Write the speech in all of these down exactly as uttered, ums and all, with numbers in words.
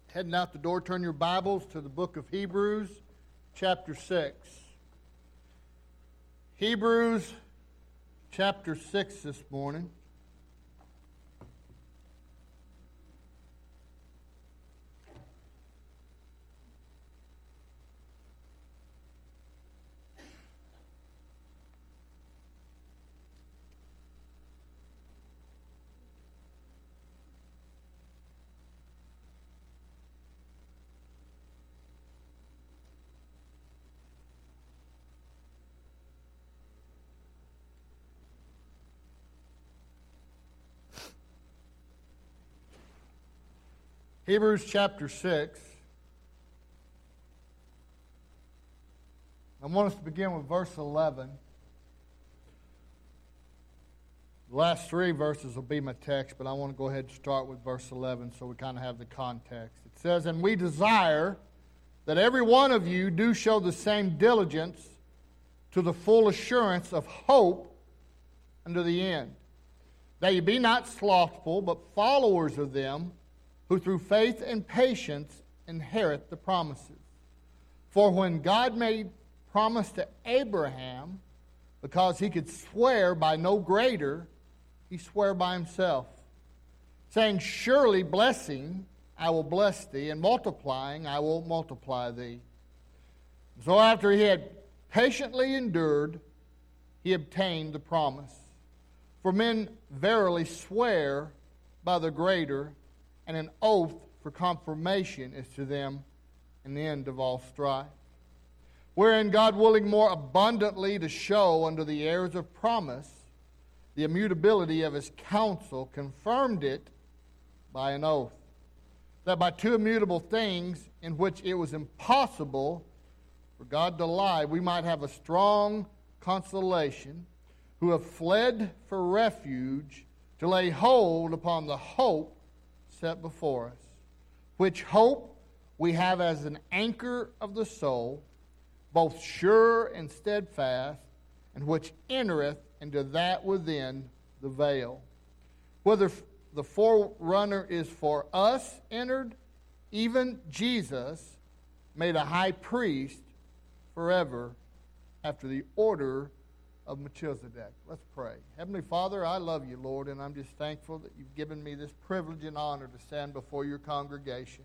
Heading out the door, turn your Bibles to the book of Hebrews, chapter six. Hebrews, chapter six this morning. Hebrews chapter six. I want us to begin with verse eleven. The last three verses will be my text, but I want to go ahead and start with verse eleven so we kind of have the context. It says, "And we desire that every one of you do show the same diligence to the full assurance of hope unto the end, that ye be not slothful, but followers of them who through faith and patience inherit the promises. For when God made promise to Abraham, because he could swear by no greater, he sware by himself, saying, Surely blessing I will bless thee, and multiplying I will multiply thee. So after he had patiently endured, he obtained the promise. For men verily swear by the greater, and an oath for confirmation is to them an end of all strife. Wherein God willing more abundantly to show unto the heirs of promise the immutability of his counsel, confirmed it by an oath, that by two immutable things in which it was impossible for God to lie, we might have a strong consolation, who have fled for refuge to lay hold upon the hope set before us, which hope we have as an anchor of the soul, both sure and steadfast, and which entereth into that within the veil, whether the forerunner is for us entered, even Jesus made a high priest forever after the order of Melchizedek. Let's pray. Heavenly Father, I love you, Lord, and I'm just thankful that you've given me this privilege and honor to stand before your congregation.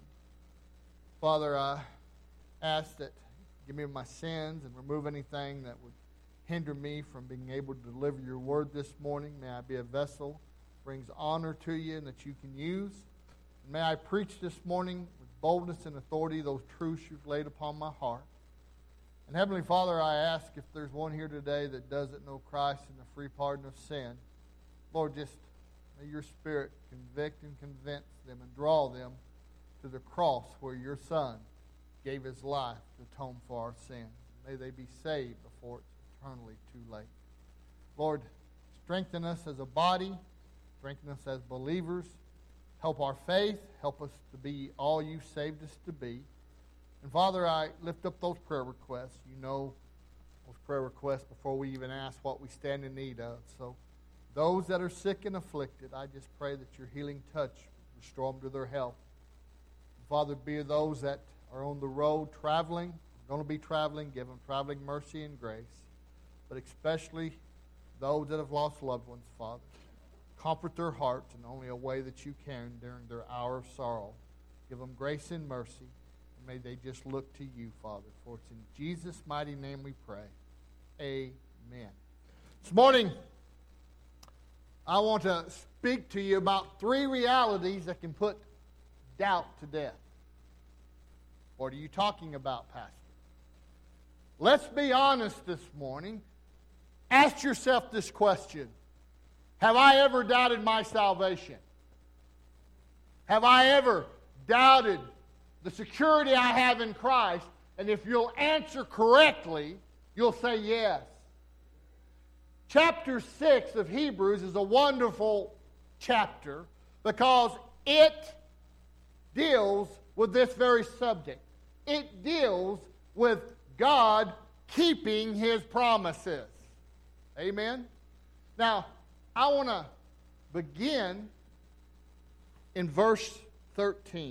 Father, I ask that you give me my sins and remove anything that would hinder me from being able to deliver your word this morning. May I be a vessel that brings honor to you and that you can use. And may I preach this morning with boldness and authority those truths you've laid upon my heart. And Heavenly Father, I ask if there's one here today that doesn't know Christ and the free pardon of sin, Lord, just may your Spirit convict and convince them and draw them to the cross where your Son gave his life to atone for our sins. May they be saved before it's eternally too late. Lord, strengthen us as a body, strengthen us as believers, help our faith, help us to be all you've saved us to be. And Father, I lift up those prayer requests. You know those prayer requests before we even ask what we stand in need of. So those that are sick and afflicted, I just pray that your healing touch restore them to their health. And Father, be of those that are on the road traveling, going to be traveling, give them traveling mercy and grace. But especially those that have lost loved ones, Father. Comfort their hearts in only a way that you can during their hour of sorrow. Give them grace and mercy. May they just look to you, Father. For it's in Jesus' mighty name we pray. Amen. This morning, I want to speak to you about three realities that can put doubt to death. What are you talking about, Pastor? Let's be honest this morning. Ask yourself this question. Have I ever doubted my salvation? Have I ever doubted the security I have in Christ? And if you'll answer correctly, you'll say yes. Chapter six of Hebrews is a wonderful chapter because it deals with this very subject. It deals with God keeping his promises. Amen? Now, I want to begin in verse thirteen.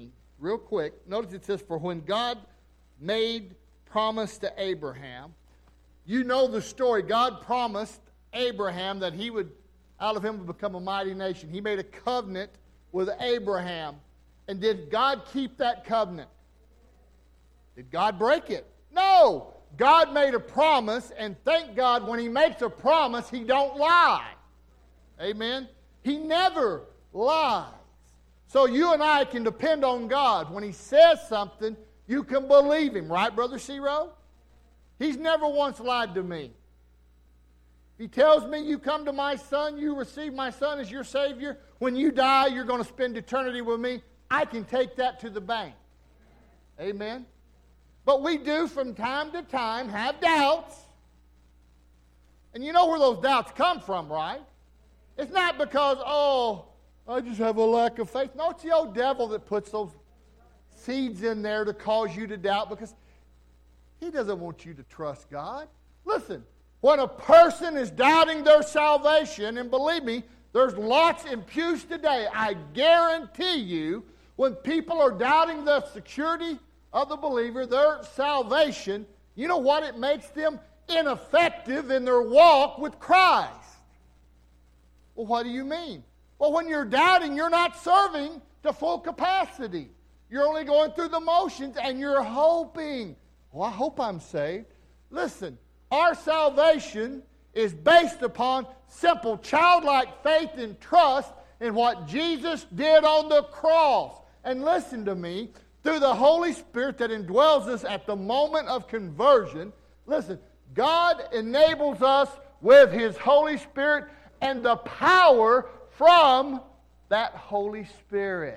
real quick. Notice it says, for when God made promise to Abraham, you know the story. God promised Abraham that he would, out of him would become a mighty nation. He made a covenant with Abraham. And did God keep that covenant? Did God break it? No. God made a promise, and thank God when he makes a promise, he don't lie. Amen? He never lies. So you and I can depend on God. When he says something, you can believe him. Right, Brother Ciro? He's never once lied to me. He tells me, you come to my son, you receive my son as your Savior. When you die, you're going to spend eternity with me. I can take that to the bank. Amen? But we do from time to time have doubts. And you know where those doubts come from, right? It's not because, oh, I just have a lack of faith. No, it's the old devil that puts those seeds in there to cause you to doubt, because he doesn't want you to trust God. Listen, when a person is doubting their salvation, and believe me, there's lots in pews today, I guarantee you, when people are doubting the security of the believer, their salvation, you know what? It makes them ineffective in their walk with Christ. Well, what do you mean? Well, when you're doubting, you're not serving to full capacity. You're only going through the motions, and you're hoping. Well, I hope I'm saved. Listen, our salvation is based upon simple childlike faith and trust in what Jesus did on the cross. And listen to me, through the Holy Spirit that indwells us at the moment of conversion, listen, God enables us with his Holy Spirit and the power from that Holy Spirit.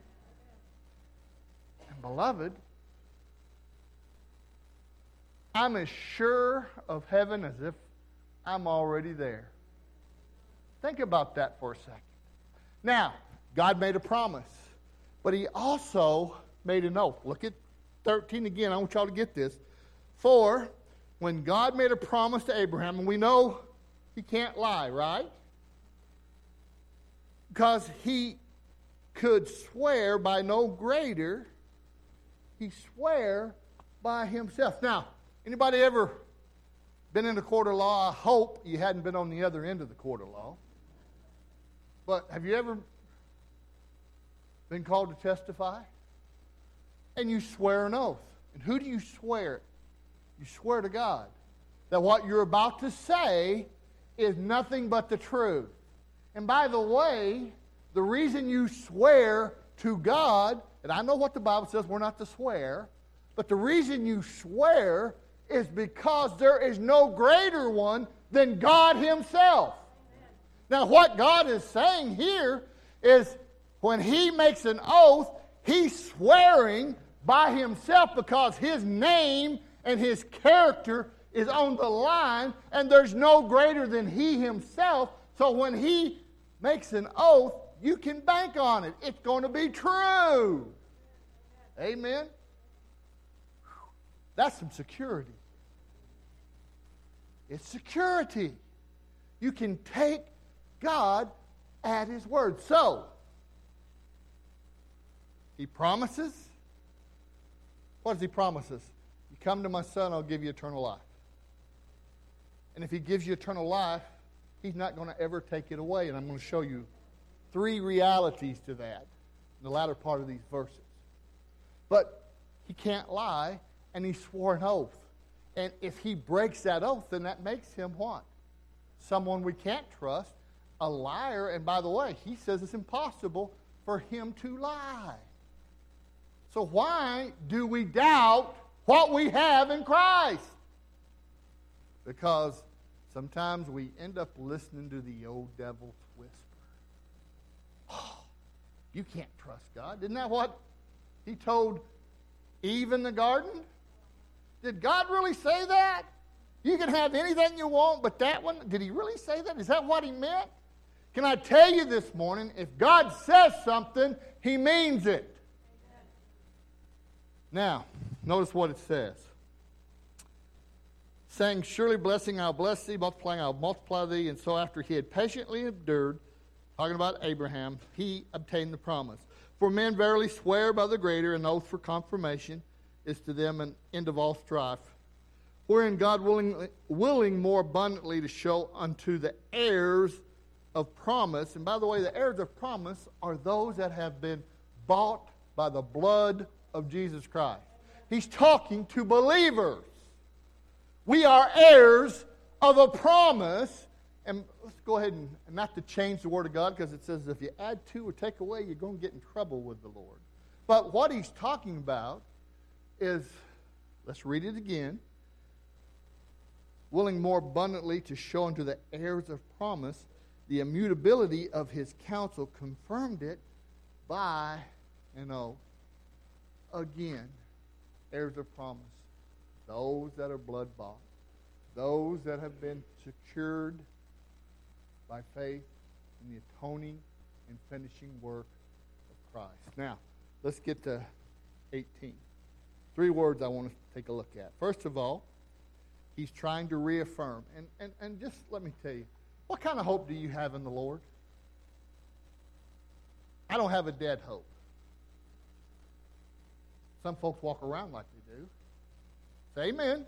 And beloved, I'm as sure of heaven as if I'm already there. Think about that for a second. Now, God made a promise, but he also made an oath. Look at thirteen again. I want y'all to get this. For when God made a promise to Abraham, and we know he can't lie, right? Because he could swear by no greater, he swore by himself. Now, anybody ever been in a court of law? I hope you hadn't been on the other end of the court of law. But have you ever been called to testify? And you swear an oath. And who do you swear? You swear to God that what you're about to say is nothing but the truth. And by the way, the reason you swear to God, and I know what the Bible says, we're not to swear, but the reason you swear is because there is no greater one than God himself. Now, what God is saying here is when he makes an oath, he's swearing by himself because his name and his character is on the line, and there's no greater than he himself. So when he makes an oath, you can bank on it. It's going to be true. Amen? That's some security. It's security. You can take God at his word. So, he promises. What does he promise us? You come to my son, I'll give you eternal life. And if he gives you eternal life, he's not going to ever take it away. And I'm going to show you three realities to that in the latter part of these verses. But he can't lie, and he swore an oath. And if he breaks that oath, then that makes him what? Someone we can't trust, a liar. And by the way, he says it's impossible for him to lie. So why do we doubt what we have in Christ? Because sometimes we end up listening to the old devil's whisper. Oh, you can't trust God. Isn't that what he told Eve in the garden? Did God really say that? You can have anything you want, but that one, did he really say that? Is that what he meant? Can I tell you this morning, if God says something, he means it. Now, notice what it says. Saying, surely blessing I'll bless thee, multiplying I'll multiply thee. And so after he had patiently endured, talking about Abraham, he obtained the promise. For men verily swear by the greater, and oath for confirmation is to them an end of all strife. Wherein God willing, willing more abundantly to show unto the heirs of promise. And by the way, the heirs of promise are those that have been bought by the blood of Jesus Christ. He's talking to believers. We are heirs of a promise. And let's go ahead and, not to change the Word of God, because it says if you add to or take away, you're going to get in trouble with the Lord. But what he's talking about is, let's read it again. Willing more abundantly to show unto the heirs of promise the immutability of his counsel, confirmed it by an oath. Again, heirs of promise. Those that are blood-bought. Those that have been secured by faith in the atoning and finishing work of Christ. Now, let's get to eighteen. Three words I want to take a look at. First of all, he's trying to reaffirm. And, and, and just let me tell you, what kind of hope do you have in the Lord? I don't have a dead hope. Some folks walk around like they do. Say amen.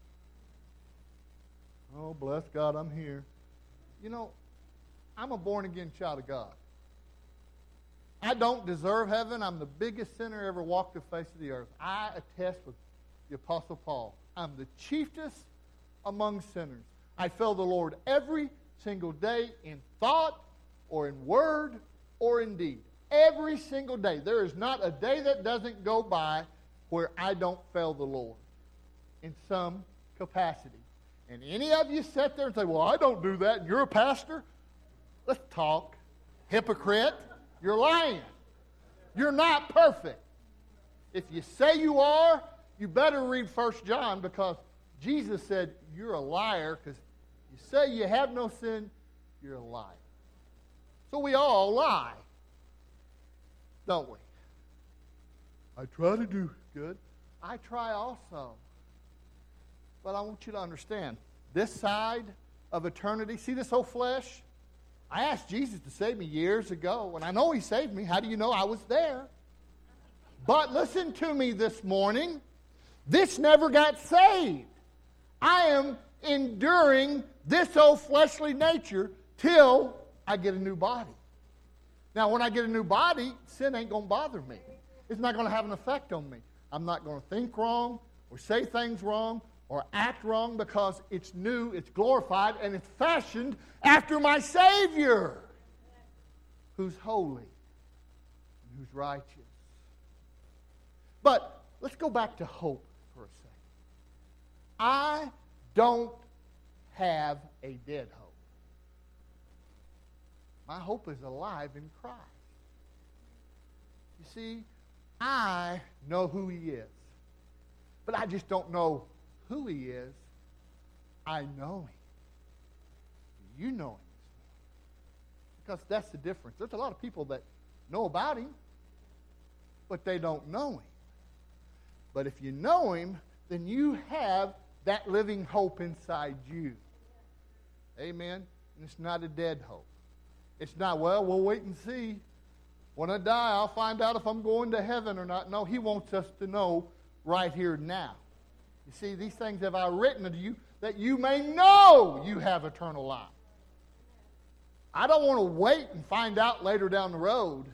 Oh, bless God, I'm here. You know, I'm a born-again child of God. I don't deserve heaven. I'm the biggest sinner ever walked the face of the earth. I attest with the Apostle Paul. I'm the chiefest among sinners. I fail the Lord every single day in thought or in word or in deed. Every single day. There is not a day that doesn't go by where I don't fail the Lord in some capacity. And any of you sit there and say, well, I don't do that, and you're a pastor? Let's talk. Hypocrite. You're lying. You're not perfect. If you say you are, you better read First John, because Jesus said you're a liar, because you say you have no sin, you're a liar. So we all lie, don't we? I try to do good. I try also. But I want you to understand, this side of eternity, see this whole flesh? I asked Jesus to save me years ago, and I know he saved me. How do you know I was there? But listen to me this morning. This never got saved. I am enduring this old fleshly nature till I get a new body. Now, when I get a new body, sin ain't going to bother me. It's not going to have an effect on me. I'm not going to think wrong or say things wrong or act wrong, because it's new, it's glorified, and it's fashioned after my Savior, who's holy and who's righteous. But let's go back to hope for a second. I don't have a dead hope. My hope is alive in Christ. You see, I know who he is, but I just don't know who he is. I know him. You know him. Because that's the difference. There's a lot of people that know about him, but they don't know him. But if you know him, then you have that living hope inside you. Amen? And it's not a dead hope. It's not, well, we'll wait and see. When I die, I'll find out if I'm going to heaven or not. No, he wants us to know right here now. You see, these things have I written unto you, that you may know you have eternal life. I don't want to wait and find out later down the road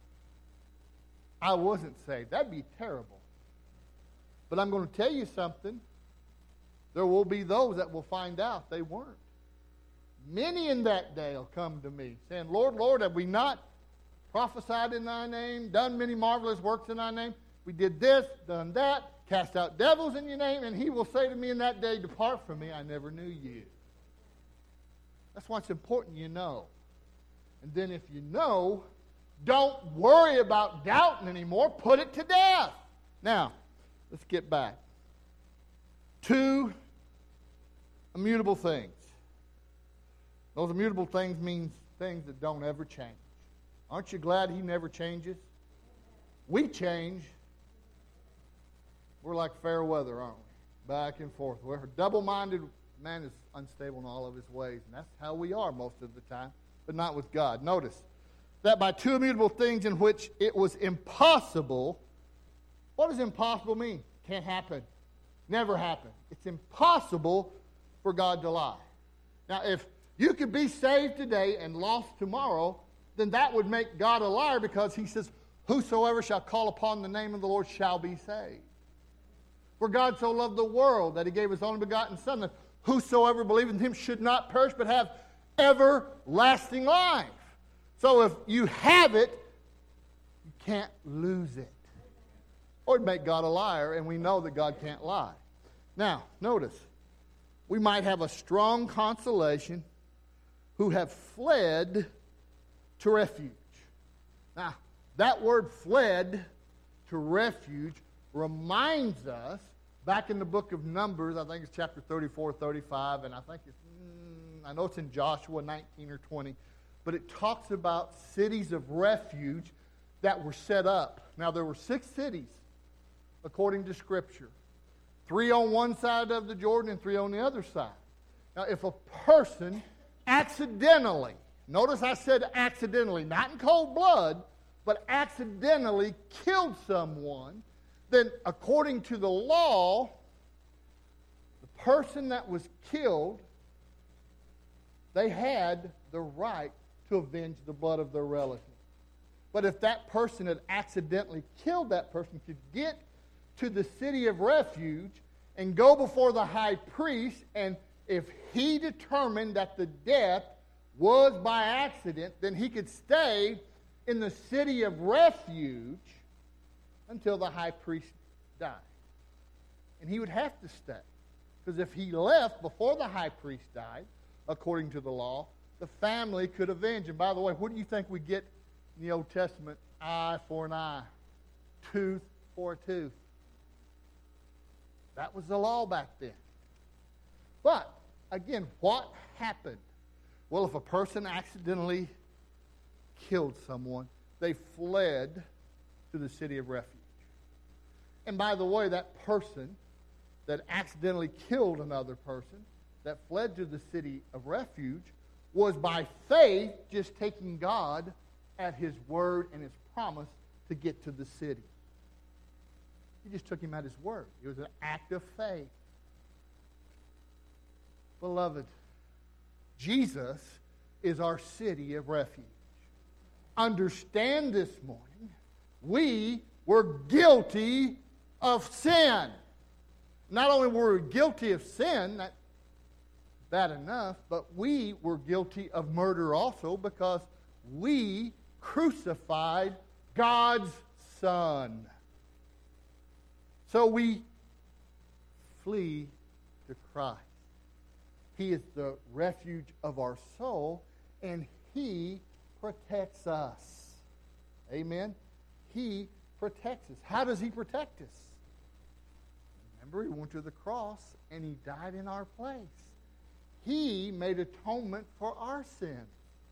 I wasn't saved. That'd be terrible. But I'm going to tell you something. There will be those that will find out they weren't. Many in that day will come to me saying, Lord, Lord, have we not prophesied in thy name, done many marvelous works in thy name? We did this, done that, cast out devils in your name, and he will say to me in that day, depart from me, I never knew you. That's why it's important you know. And then if you know, don't worry about doubting anymore. Put it to death. Now, let's get back. Two immutable things. Those immutable things mean things that don't ever change. Aren't you glad he never changes? We change. We're like fair weather, aren't we? Back and forth. We're a double-minded man is unstable in all of his ways. And that's how we are most of the time, but not with God. Notice, that by two immutable things in which it was impossible. What does impossible mean? Can't happen. Never happen. It's impossible for God to lie. Now, if you could be saved today and lost tomorrow, then that would make God a liar, because he says, whosoever shall call upon the name of the Lord shall be saved. For God so loved the world that he gave his only begotten Son, that whosoever believeth in him should not perish but have everlasting life. So if you have it, you can't lose it. Or it'd make God a liar, and we know that God can't lie. Now, notice, we might have a strong consolation who have fled to refuge. Now, that word fled to refuge reminds us, back in the book of Numbers, I think it's chapter thirty-four, thirty-five, and I think it's, mm, I know it's in Joshua nineteen or twenty, but it talks about cities of refuge that were set up. Now, there were six cities, according to Scripture. Three on one side of the Jordan and three on the other side. Now, if a person accidentally, notice I said accidentally, not in cold blood, but accidentally killed someone, then according to the law, the person that was killed, they had the right to avenge the blood of their relative. But if that person had accidentally killed that person, could get to the city of refuge and go before the high priest, and if he determined that the death was by accident, then he could stay in the city of refuge until the high priest died. And he would have to stay, because if he left before the high priest died, according to the law, the family could avenge. And by the way, what do you think we get in the Old Testament? Eye for an eye, tooth for a tooth. That was the law back then. But, again, what happened? Well, if a person accidentally killed someone, they fled to the city of refuge. And by the way, that person that accidentally killed another person, that fled to the city of refuge, was by faith just taking God at his word and his promise to get to the city. He just took him at his word. It was an act of faith. Beloved, Jesus is our city of refuge. Understand this morning, we were guilty of sin. Not only were we guilty of sin, that's bad enough, but we were guilty of murder also, because we crucified God's Son. So we flee to Christ. He is the refuge of our soul, and he protects us. Amen? He protects us. How does he protect us? Remember, he went to the cross, and he died in our place. He made atonement for our sin.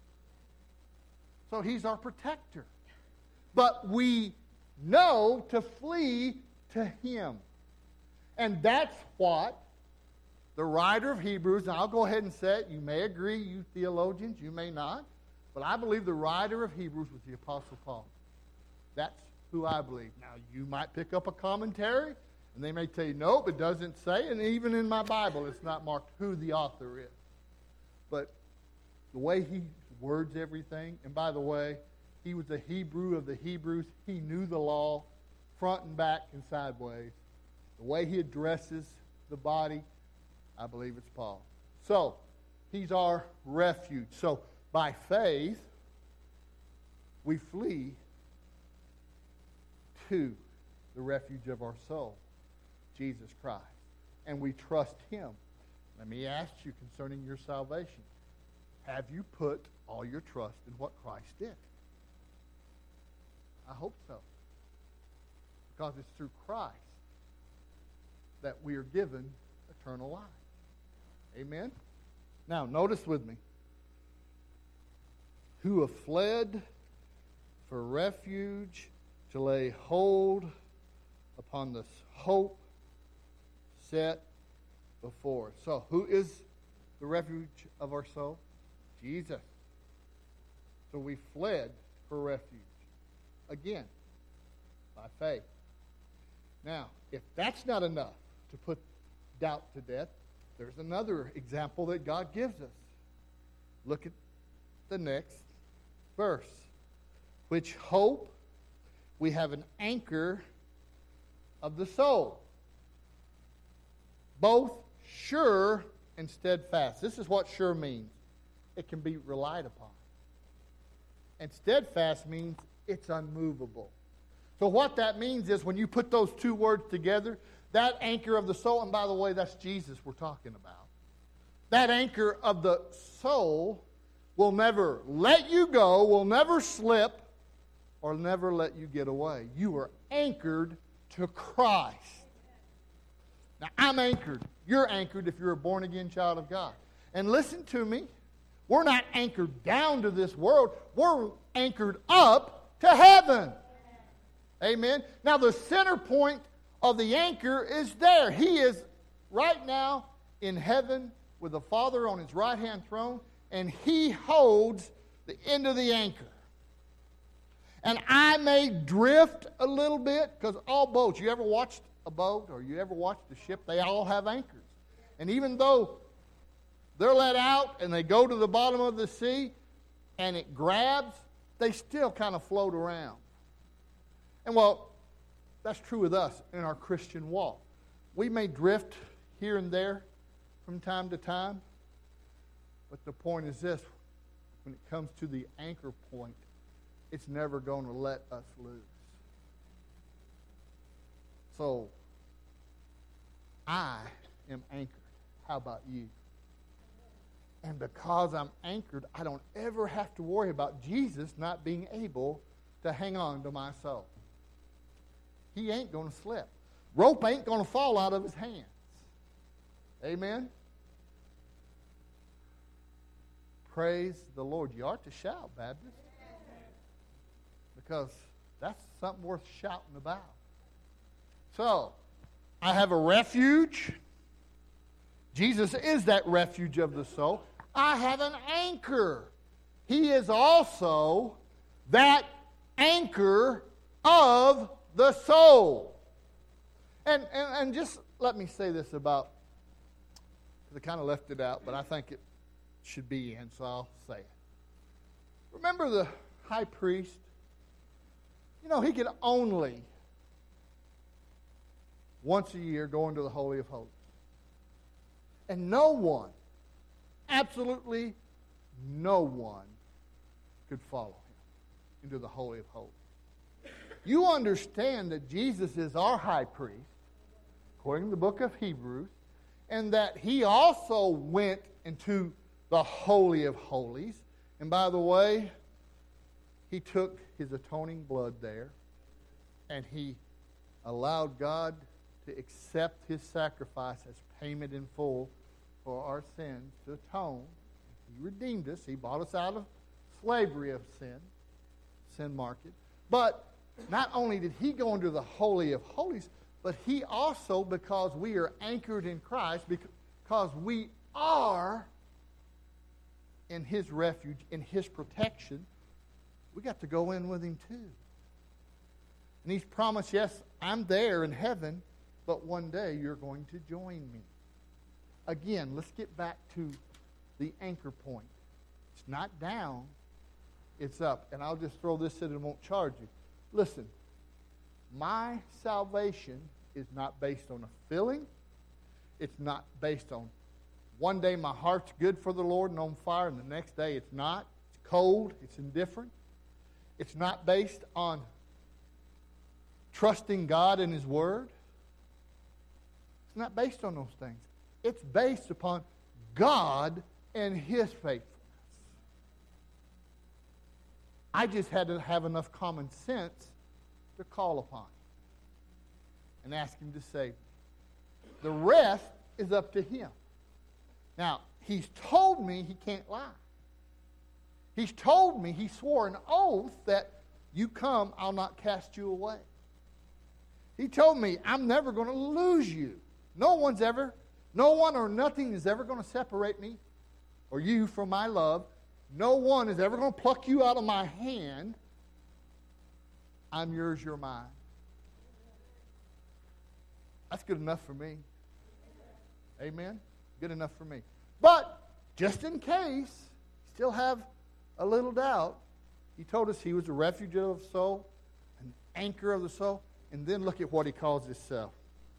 So he's our protector. But we know to flee to him. And that's what the writer of Hebrews, and I'll go ahead and say it, you may agree, you theologians, you may not, but I believe the writer of Hebrews was the Apostle Paul. That's who I believe. Now, you might pick up a commentary, and they may tell you, nope, it doesn't say, and even in my Bible, it's not marked who the author is. But the way he words everything, and by the way, he was a Hebrew of the Hebrews. He knew the law front and back and sideways. The way he addresses the body, I believe it's Paul. So, he's our refuge. So, by faith, we flee to the refuge of our soul, Jesus Christ. And we trust him. Let me ask you concerning your salvation. Have you put all your trust in what Christ did? I hope so. Because it's through Christ that we are given eternal life. Amen? Now, notice with me. Who have fled for refuge to lay hold upon this hope set before us. So, who is the refuge of our soul? Jesus. So we fled to for refuge. Again, by faith. Now, if that's not enough to put doubt to death, there's another example that God gives us. Look at the next verse. Which hope we have an anchor of the soul, both sure and steadfast. This is what sure means. It can be relied upon. And steadfast means it's unmovable. So what that means is when you put those two words together, that anchor of the soul, and by the way, that's Jesus we're talking about. That anchor of the soul will never let you go, will never slip, or never let you get away. You are anchored to Christ. Now, I'm anchored. You're anchored if you're a born-again child of God. And listen to me. We're not anchored down to this world. We're anchored up to heaven. Amen. Now, the center point of the anchor is there. He is right now in heaven with the Father on his right-hand throne, and he holds the end of the anchor. And I may drift a little bit, because all boats, you ever watched a boat or you ever watched a ship, they all have anchors. And even though they're let out and they go to the bottom of the sea and it grabs, they still kind of float around. And well, that's true with us in our Christian walk. We may drift here and there from time to time, but the point is this: when it comes to the anchor point, it's never going to let us loose. So, I am anchored. How about you? And because I'm anchored, I don't ever have to worry about Jesus not being able to hang on to my soul. He ain't going to slip. Rope ain't going to fall out of his hands. Amen? Praise the Lord. You ought to shout, Baptist. Because that's something worth shouting about. So, I have a refuge. Jesus is that refuge of the soul. I have an anchor. He is also that anchor of the soul. And, and, and just let me say this about, because I kind of left it out, but I think it should be in, so I'll say it. Remember the high priest? You know, he could only once a year go into the Holy of Holies. And no one, absolutely no one, could follow him into the Holy of Holies. You understand that Jesus is our high priest, according to the book of Hebrews, and that he also went into the Holy of Holies. And by the way, he took his atoning blood there, and he allowed God to accept his sacrifice as payment in full for our sins, to atone. He redeemed us. He bought us out of slavery of sin, sin market. But not only did he go into the Holy of Holies, but he also, because we are anchored in Christ, because we are in his refuge, in his protection, we got to go in with him too. And he's promised, yes, I'm there in heaven, but one day you're going to join me. Again, let's get back to the anchor point. It's not down, it's up. And I'll just throw this in and won't charge you. Listen, my salvation is not based on a feeling. It's not based on one day my heart's good for the Lord and on fire, and the next day it's not. It's cold. It's indifferent. It's not based on trusting God and his word. It's not based on those things. It's based upon God and his faithfulness. I just had to have enough common sense to call upon him and ask him to save me. The rest is up to him. Now, he's told me he can't lie. He's told me, he swore an oath that you come, I'll not cast you away. He told me, I'm never going to lose you. No one's ever, no one or nothing is ever going to separate me or you from my love. No one is ever going to pluck you out of my hand. I'm yours, you're mine. That's good enough for me. Amen? Good enough for me. But, just in case, still have a little doubt, he told us he was a refuge of the soul, an anchor of the soul, and then look at what he calls himself.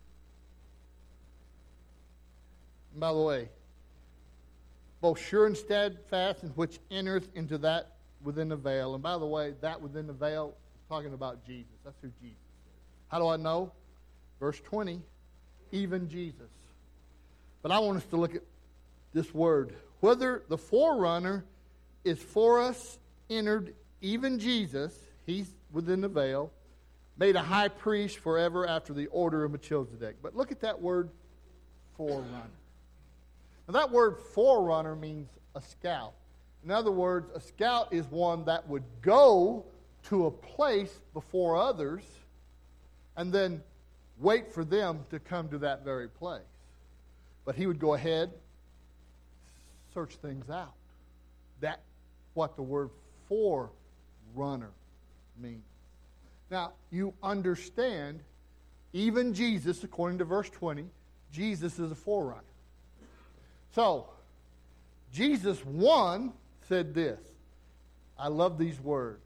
And by the way, both sure and steadfast, in which entereth into that within the veil. And by the way, that within the veil is talking about Jesus. That's who Jesus is. How do I know? Verse twenty, even Jesus. But I want us to look at this word. Whether the forerunner is for us entered, even Jesus, he's within the veil, made a high priest forever after the order of Melchizedek. But look at that word, forerunner. Now that word forerunner means a scout. In other words, a scout is one that would go to a place before others and then wait for them to come to that very place. But he would go ahead, search things out. That's what the word forerunner means. Now, you understand, even Jesus, according to verse twenty, Jesus is a forerunner. So, Jesus, one, said this. I love these words.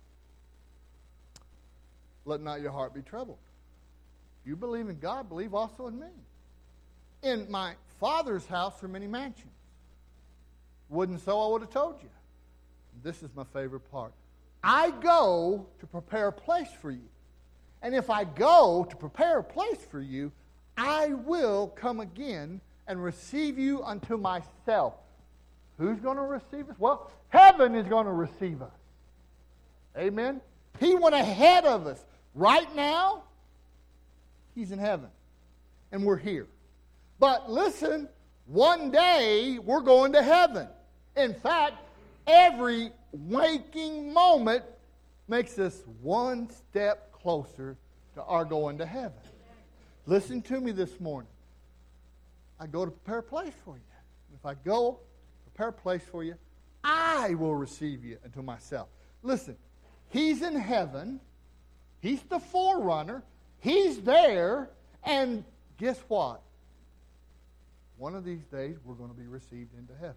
Let not your heart be troubled. If you believe in God, believe also in me. In my Father's house are many mansions. Wouldn't so, I would have told you. This is my favorite part. I go to prepare a place for you. And if I go to prepare a place for you, I will come again and receive you unto myself. Who's going to receive us? Well, heaven is going to receive us. Amen? He went ahead of us. Right now, he's in heaven. And we're here. But listen, one day we're going to heaven. In fact, every waking moment makes us one step closer to our going to heaven. Listen to me this morning. I go to prepare a place for you. If I go prepare a place for you, I will receive you unto myself. Listen, he's in heaven. He's the forerunner. He's there. And guess what? One of these days, we're going to be received into heaven.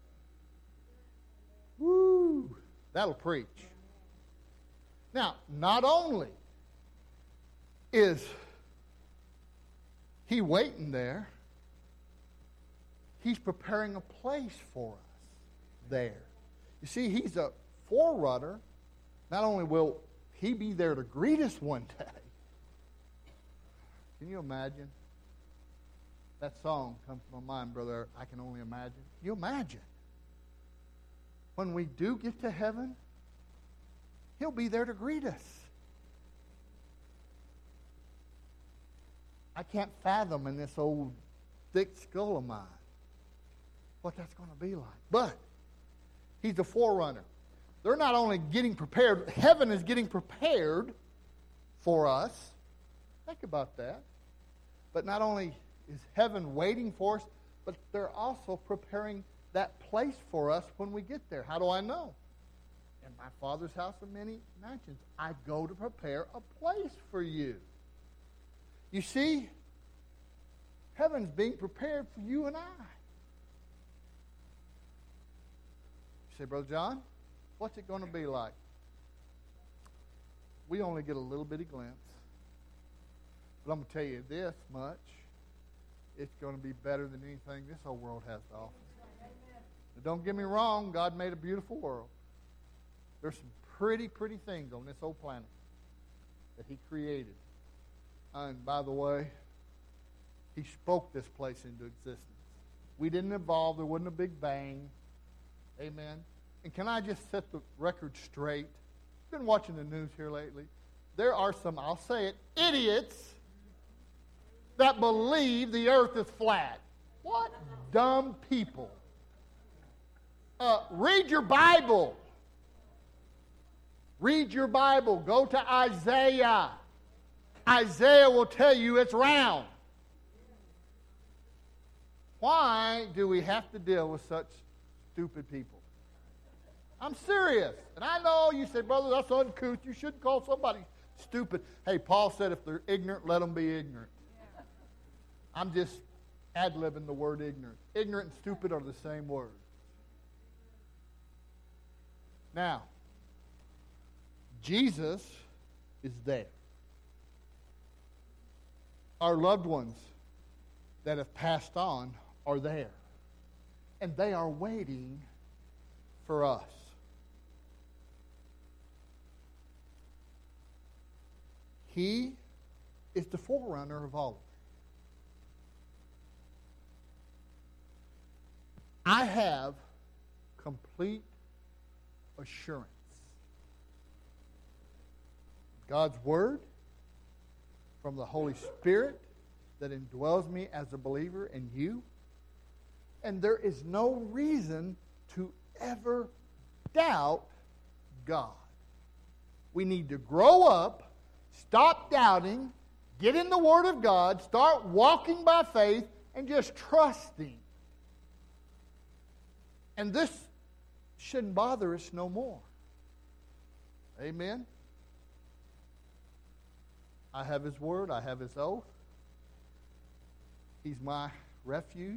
Woo! That'll preach. Now, not only is he waiting there, he's preparing a place for us there. You see, he's a forerunner. Not only will he be there to greet us one day. Can you imagine? That song comes to my mind, brother. I can only imagine. Can you imagine? When we do get to heaven, he'll be there to greet us. I can't fathom in this old thick skull of mine what that's going to be like. But he's a forerunner. They're not only getting prepared, heaven is getting prepared for us. Think about that. But not only is heaven waiting for us, but they're also preparing that place for us when we get there. How do I know? In my Father's house are many mansions. I go to prepare a place for you. You see, heaven's being prepared for you and I. You say, Brother John, what's it going to be like? We only get a little bitty glimpse. But I'm going to tell you this much. It's going to be better than anything this whole world has to offer. But don't get me wrong, God made a beautiful world. There's some pretty, pretty things on this old planet that he created. And by the way, he spoke this place into existence. We didn't evolve. There wasn't a big bang. Amen. And can I just set the record straight? I've been watching the news here lately. There are some, I'll say it, idiots that believe the earth is flat. What dumb people. Uh, read your Bible. Read your Bible. Go to Isaiah. Isaiah will tell you it's round. Why do we have to deal with such stupid people? I'm serious. And I know you say, brother, that's uncouth. You shouldn't call somebody stupid. Hey, Paul said if they're ignorant, let them be ignorant. Yeah. I'm just ad-libbing the word ignorant. Ignorant and stupid are the same word. Now, Jesus is there. Our loved ones that have passed on are there. And they are waiting for us. He is the forerunner of all. I have complete assurance. God's Word from the Holy Spirit that indwells me as a believer in you. And there is no reason to ever doubt God. We need to grow up, stop doubting, get in the Word of God, start walking by faith, and just trusting. And this shouldn't bother us no more. Amen? I have His Word. I have His oath. He's my refuge.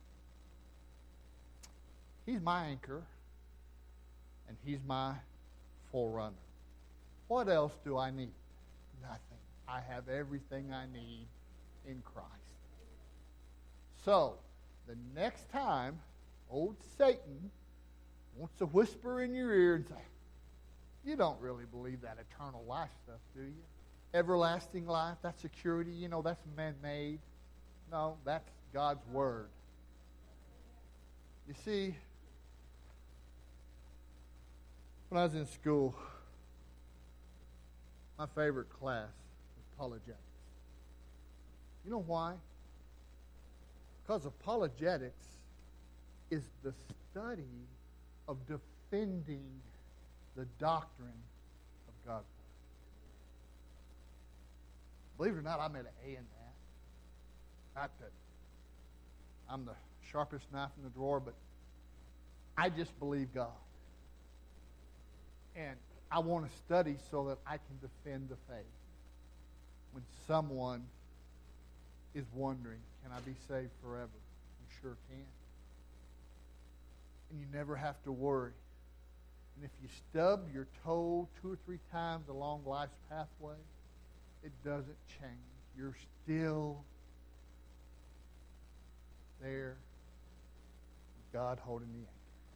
He's my anchor. And He's my forerunner. What else do I need? Nothing. I have everything I need in Christ. So, the next time old Satan wants to whisper in your ear and say, you don't really believe that eternal life stuff, do you? Everlasting life, that security, you know, that's man-made. No, that's God's Word. You see, when I was in school, my favorite class was apologetics. You know why? Because apologetics is the study of defending the doctrine of God's Word. Believe it or not, I made an A in that. Not that I'm the sharpest knife in the drawer, but I just believe God. And I want to study so that I can defend the faith. When someone is wondering, can I be saved forever? You sure can. And you never have to worry. And if you stub your toe two or three times along life's pathway, it doesn't change. You're still there with God holding the anchor.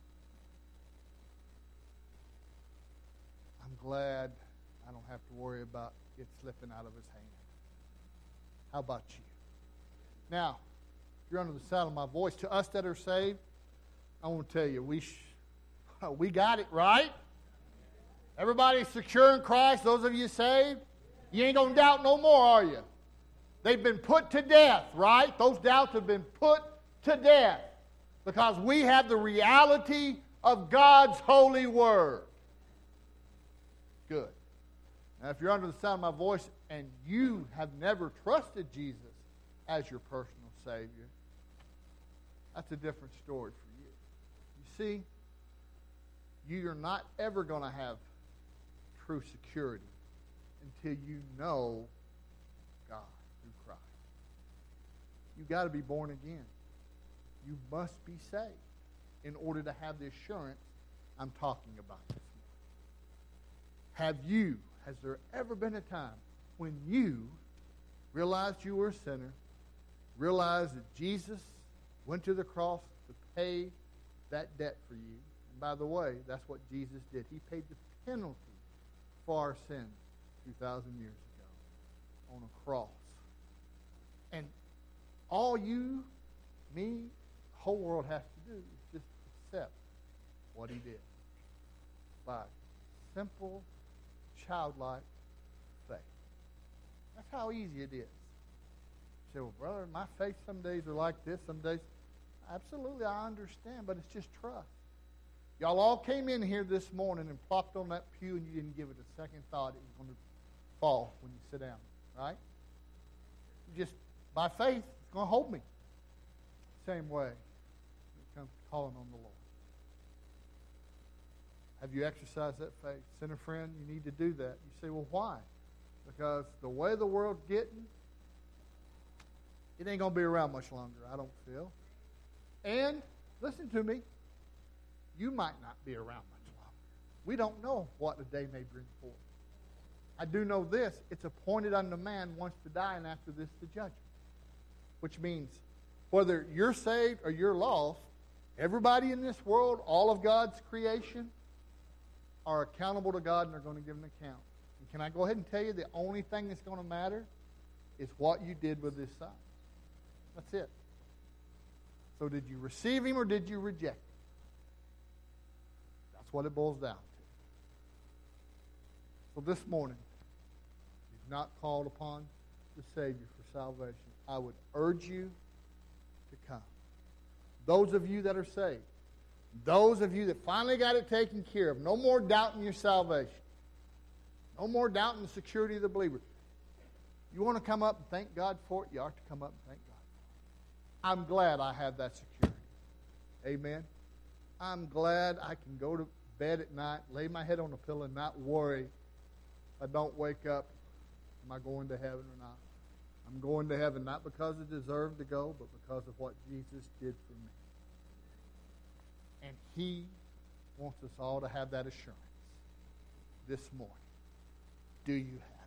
I'm glad I don't have to worry about it slipping out of His hand. How about you? Now, if you're under the sound of my voice, to us that are saved, I want to tell you, we sh- we got it, right? Everybody's secure in Christ. Those of you saved, you ain't going to doubt no more, are you? They've been put to death, right? Those doubts have been put to death because we have the reality of God's holy Word. Good. Now, if you're under the sound of my voice and you have never trusted Jesus as your personal Savior, that's a different story for you. You see, you're not ever going to have true security until you know God through Christ. You've got to be born again. You must be saved in order to have the assurance I'm talking about this morning. Have you, has there ever been a time when you realized you were a sinner, realized that Jesus went to the cross to pay that debt for you? And by the way, that's what Jesus did. He paid the penalty for our sins two thousand years ago on a cross. And all you, me, the whole world has to do is just accept what He did by simple, childlike faith. That's how easy it is. You say, well, brother, my faith some days are like this, some days. Absolutely, I understand, but it's just trust. Y'all all came in here this morning and plopped on that pew and you didn't give it a second thought it was going to fall when you sit down, right? You just, by faith, it's going to hold me. Same way when it comes to calling on the Lord. Have you exercised that faith? Sinner friend, you need to do that. You say, well, why? Because the way the world's getting, it ain't going to be around much longer, I don't feel. And, listen to me, you might not be around much longer. We don't know what the day may bring forth. I do know this, it's appointed unto man once to die, and after this the judgment. Which means, whether you're saved or you're lost, everybody in this world, all of God's creation, are accountable to God, and they're going to give an account. And can I go ahead and tell you, the only thing that's going to matter is what you did with this son. That's it. So did you receive him or did you reject him? That's what it boils down to. So this morning, if you've not called upon the Savior for salvation, I would urge you to come. Those of you that are saved, those of you that finally got it taken care of, no more doubting your salvation, no more doubting the security of the believer. You want to come up and thank God for it, you ought to come up and thank God for it. I'm glad I have that security. Amen. I'm glad I can go to bed at night, lay my head on a pillow, and not worry if I don't wake up, am I going to heaven or not? I'm going to heaven not because I deserve to go, but because of what Jesus did for me. And he wants us all to have that assurance this morning. Do you have